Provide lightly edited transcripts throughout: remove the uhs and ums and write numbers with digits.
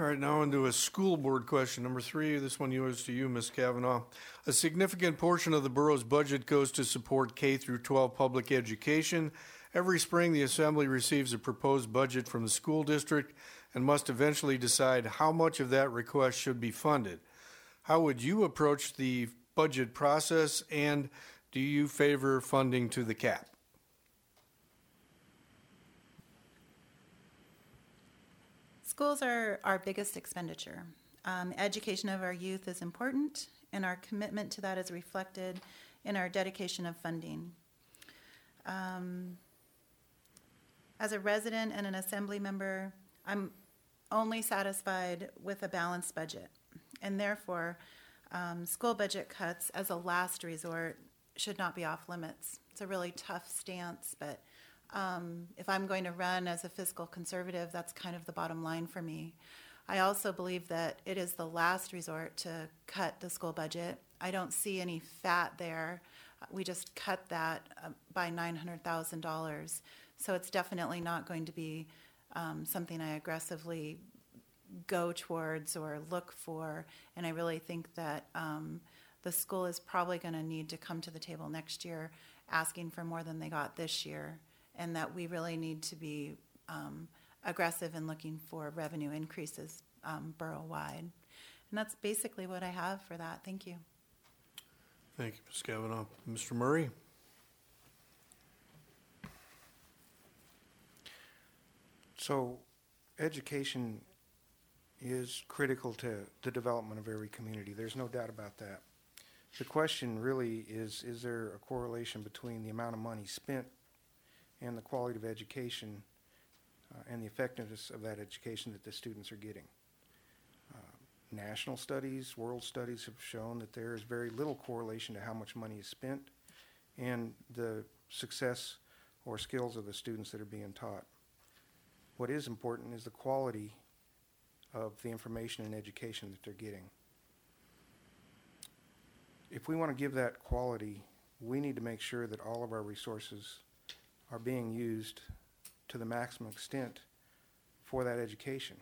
All right, now into a school board question. Number 3, this one goes to you, Ms. Kavanaugh. A significant portion of the borough's budget goes to support K through 12 public education. Every spring, the Assembly receives a proposed budget from the school district and must eventually decide how much of that request should be funded. How would you approach the budget process, and do you favor funding to the cap? Schools are our biggest expenditure. Education of our youth is important, and our commitment to that is reflected in our dedication of funding. As a resident and an assembly member, I'm only satisfied with a balanced budget, and therefore, school budget cuts as a last resort should not be off limits. It's a really tough stance, but if I'm going to run as a fiscal conservative, that's kind of the bottom line for me. I also believe that it is the last resort to cut the school budget. I don't see any fat there. We just cut that by $900,000. So it's definitely not going to be something I aggressively go towards or look for. And I really think that the school is probably going to need to come to the table next year asking for more than they got this year, and that we really need to be aggressive in looking for revenue increases borough-wide. And that's basically what I have for that. Thank you. Thank you, Ms. Kavanaugh. Mr. Murray? So education is critical to the development of every community. There's no doubt about that. The question really is there a correlation between the amount of money spent and the quality of education and the effectiveness of that education that the students are getting? National studies, world studies have shown that there is very little correlation to how much money is spent and the success or skills of the students that are being taught. What is important is the quality of the information and education that they're getting. If we want to give that quality, we need to make sure that all of our resources are being used to the maximum extent for that education.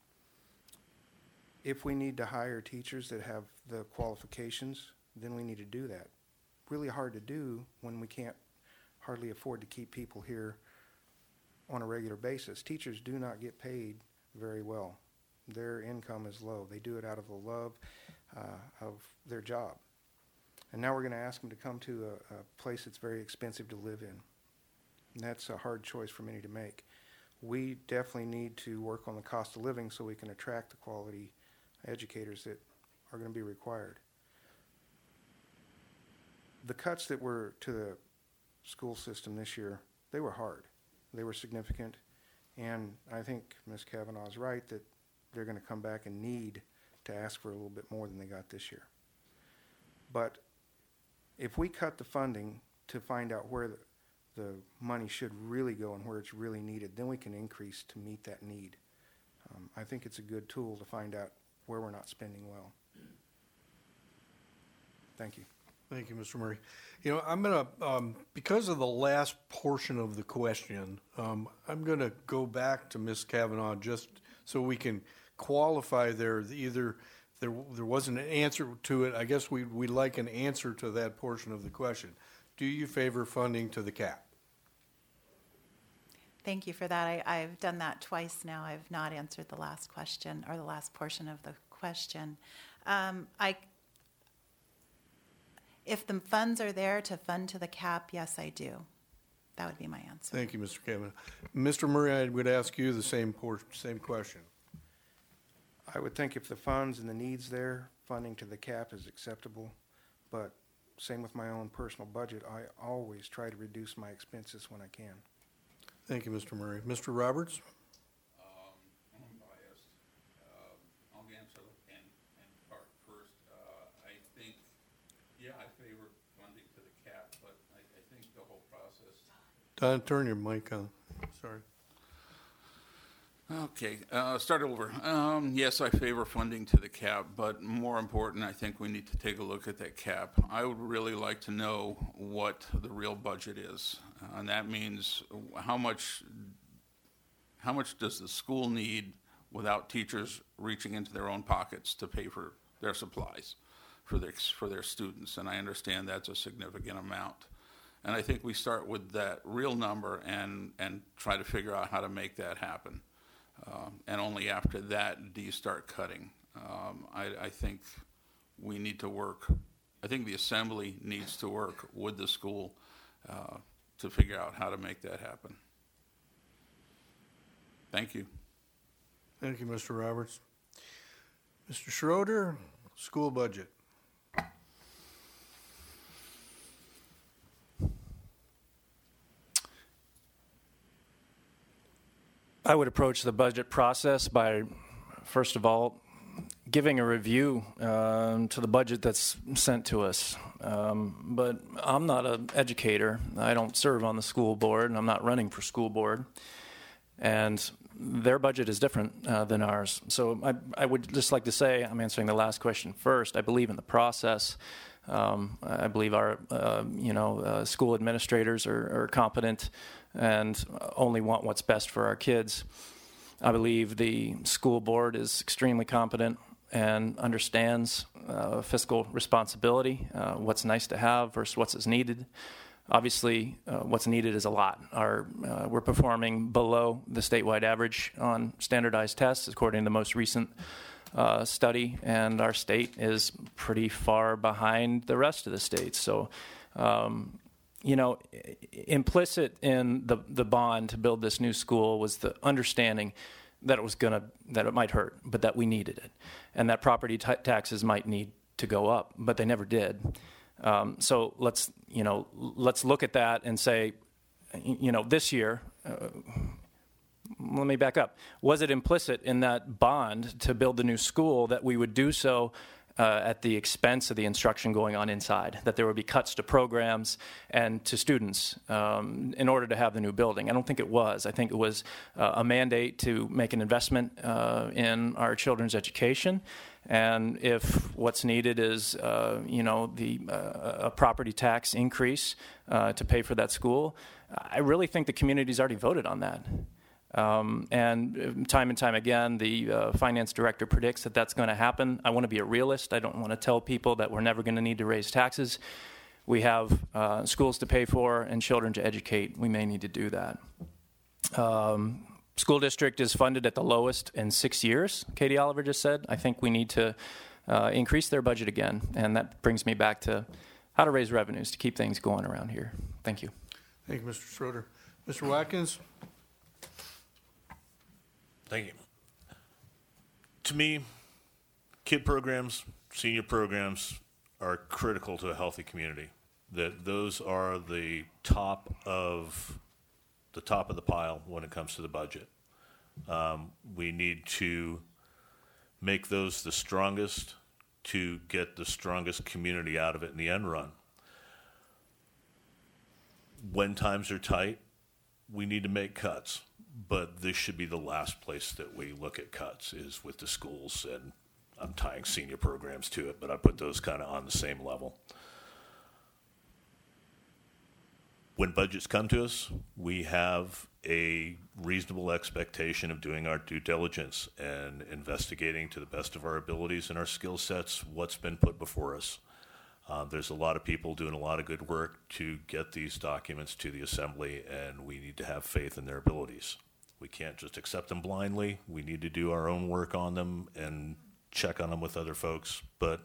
If we need to hire teachers that have the qualifications, then we need to do that. Really hard to do when we can't hardly afford to keep people here on a regular basis. Teachers do not get paid very well. Their income is low. They do it out of the love of their job. And now we're going to ask them to come to a place that's very expensive to live in. And that's a hard choice for many to make. We definitely need to work on the cost of living so we can attract the quality educators that are going to be required. The cuts that were to the school system this year, they were hard. They were significant. And I think Ms. Kavanaugh is right that they're going to come back and need to ask for a little bit more than they got this year. But if we cut the funding to find out where the money should really go and where it's really needed, then we can increase to meet that need. I think it's a good tool to find out where we're not spending well. Thank you. Thank you, Mr. Murray. You know, I'm going to, because of the last portion of the question, I'm going to go back to Ms. Kavanaugh just so we can qualify there. Either there wasn't an answer to it. I guess we'd like an answer to that portion of the question. Do you favor funding to the cap? Thank you for that. I've done that twice now. I've not answered the last question or the last portion of the question. If the funds are there to fund to the cap, yes, I do. That would be my answer. Thank you, Mr. Kavanaugh. Mr. Murray, I would ask you the same question. I would think if the funds and the needs there, funding to the cap is acceptable, but same with my own personal budget, I always try to reduce my expenses when I can. Thank you, Mr. Murray. Mr. Roberts? I'm biased. I'll answer in part first. I think, yeah, I favor funding to the cap, but I think the whole process. Don, turn your mic on. Sorry. Okay, start over. Yes, I favor funding to the cap, but more important, I think we need to take a look at that cap. I would really like to know what the real budget is, and that means how much does the school need without teachers reaching into their own pockets to pay for their supplies for their students. And I understand that's a significant amount. And I think we start with that real number and try to figure out how to make that happen. And only after that do you start cutting. I think we need to work. I think the assembly needs to work with the school to figure out how to make that happen. Thank you. Thank you, Mr. Roberts. Mr. Schroeder, school budget. I would approach the budget process by, first of all, giving a review to the budget that's sent to us. But I'm not an educator. I don't serve on the school board, and I'm not running for school board. And their budget is different than ours. So I would just like to say, I'm answering the last question first. I believe in the process. I believe our school administrators are competent and only want what's best for our kids. I believe the school board is extremely competent and understands fiscal responsibility, what's nice to have versus what's needed. Obviously, what's needed is a lot. We're performing below the statewide average on standardized tests, according to the most recent study, and our state is pretty far behind the rest of the states. So, implicit in the bond to build this new school was the understanding that it might hurt, but that we needed it, and that property taxes might need to go up, but they never did. So let's look at that and say, this year. Let me back up. Was it implicit in that bond to build the new school that we would do so at the expense of the instruction going on inside, that there would be cuts to programs and to students in order to have the new building? I don't think it was. I think it was a mandate to make an investment in our children's education. And if what's needed is, a property tax increase to pay for that school, I really think the community's already voted on that. And time and time again, the finance director predicts that that's going to happen. I want to be a realist. I don't want to tell people that we're never going to need to raise taxes. We have schools to pay for and children to educate. We may need to do that. School district is funded at the lowest in 6 years, Katie Oliver just said. I think we need to increase their budget again. And that brings me back to how to raise revenues to keep things going around here. Thank you. Thank you, Mr. Schroeder. Mr. Watkins? Thank you. To me, kid programs, senior programs are critical to a healthy community. That those are the top of the pile when it comes to the budget. We need to make those the strongest to get the strongest community out of it in the end run. When times are tight, we need to make cuts. But this should be the last place that we look at cuts, is with the schools, and I'm tying senior programs to it, but I put those kind of on the same level. When budgets come to us, we have a reasonable expectation of doing our due diligence and investigating to the best of our abilities and our skill sets what's been put before us. There's a lot of people doing a lot of good work to get these documents to the assembly, and we need to have faith in their abilities. We can't just accept them blindly. We need to do our own work on them and check on them with other folks. But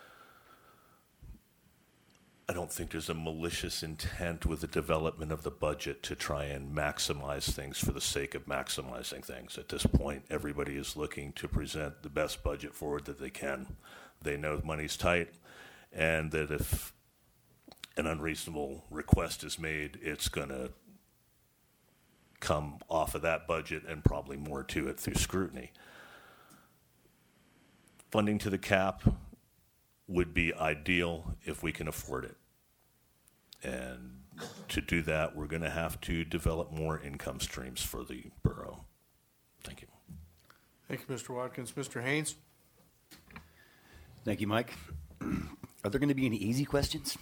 I don't think there's a malicious intent with the development of the budget to try and maximize things for the sake of maximizing things. At this point, everybody is looking to present the best budget forward that they can. They know money's tight, and that if an unreasonable request is made, it's going to come off of that budget and probably more to it through scrutiny. Funding to the cap would be ideal if we can afford it. And to do that, we're going to have to develop more income streams for the borough. Thank you. Thank you, Mr. Watkins. Mr. Haynes? Thank you, Mike. Are there going to be any easy questions?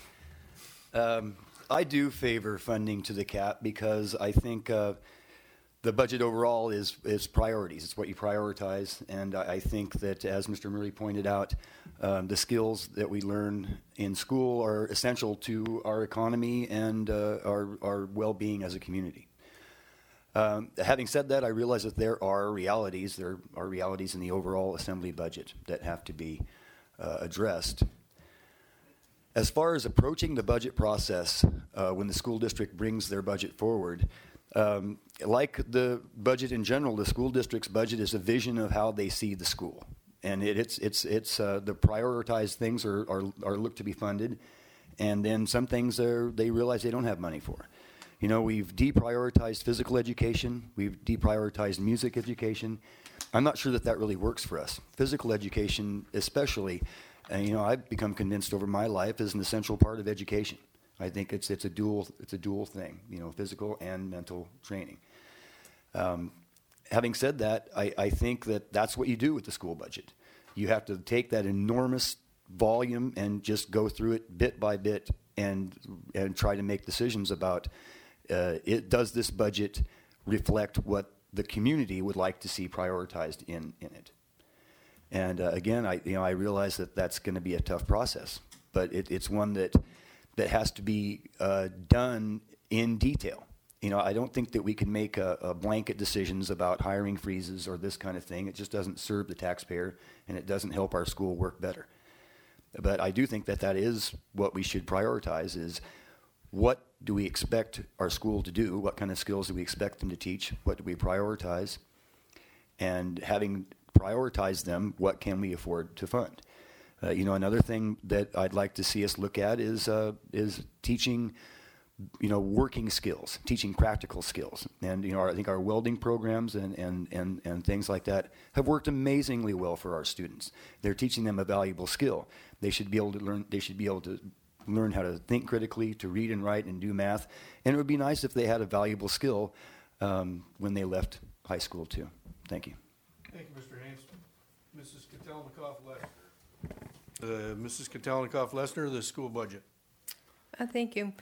I do favor funding to the cap because I think the budget overall is priorities. It's what you prioritize, and I think that, as Mr. Murray pointed out, the skills that we learn in school are essential to our economy and our well-being as a community. Having said that, I realize that there are realities in the overall Assembly budget that have to be addressed. As far as approaching the budget process, when the school district brings their budget forward, like the budget in general, the school district's budget is a vision of how they see the school, and it's the prioritized things are looked to be funded, and then some things they realize they don't have money for. You know, we've deprioritized physical education, we've deprioritized music education. I'm not sure that really works for us. Physical education, especially, you know, I've become convinced over my life is an essential part of education. I think it's a dual thing, you know, physical and mental training. Having said that, I think that's what you do with the school budget. You have to take that enormous volume and just go through it bit by bit and try to make decisions about does this budget reflect what the community would like to see prioritized in it. And again, I realize that that's going to be a tough process, but it's one that has to be done in detail. You know, I don't think that we can make a blanket decisions about hiring freezes or this kind of thing. It just doesn't serve the taxpayer, and it doesn't help our school work better. But I do think that is what we should prioritize is what do we expect our school to do? What kind of skills do we expect them to teach? What do we prioritize? And having prioritized them, what can we afford to fund? You know, another thing that I'd like to see us look at is teaching, you know, working skills, teaching practical skills. And, you know, I think our welding programs and things like that have worked amazingly well for our students. They're teaching them a valuable skill. They should be able to learn how to think critically, to read and write and do math. And it would be nice if they had a valuable skill when they left high school too. Thank you. Thank you, Mr. Haynes. Mrs. Kotelnikoff-Lester. Mrs. Kotelnikoff-Lester, the school budget. Thank you.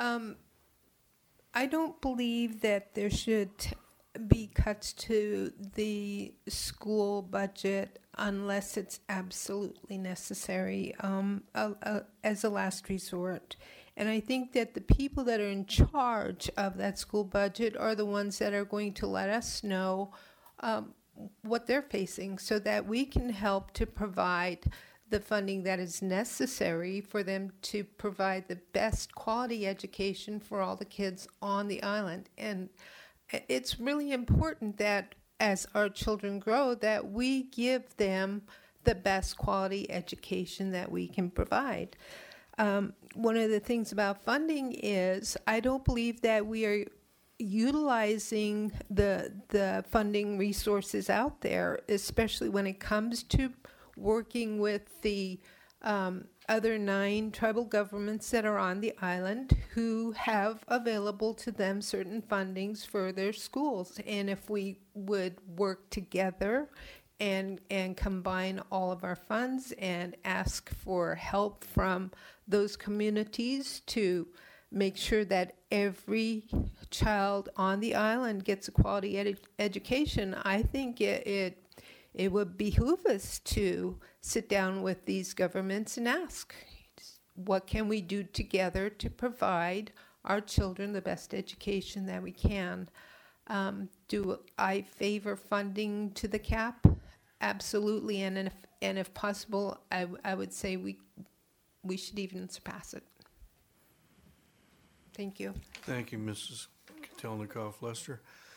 I don't believe that there should be cuts to the school budget unless it's absolutely necessary as a last resort. And I think that the people that are in charge of that school budget are the ones that are going to let us know what they're facing so that we can help to provide the funding that is necessary for them to provide the best quality education for all the kids on the island. And it's really important that as our children grow, that we give them the best quality education that we can provide. One of the things about funding is I don't believe that we are utilizing the funding resources out there, especially when it comes to working with the other 9 tribal governments that are on the island who have available to them certain fundings for their schools. And if we would work together and combine all of our funds and ask for help from those communities to make sure that every child on the island gets a quality education, I think it would behoove us to sit down with these governments and ask, what can we do together to provide our children the best education that we can? Do I favor funding to the cap? Absolutely, and if possible, I would say we should even surpass it. Thank you. Thank you, Mrs. Kotelnikoff-Lester.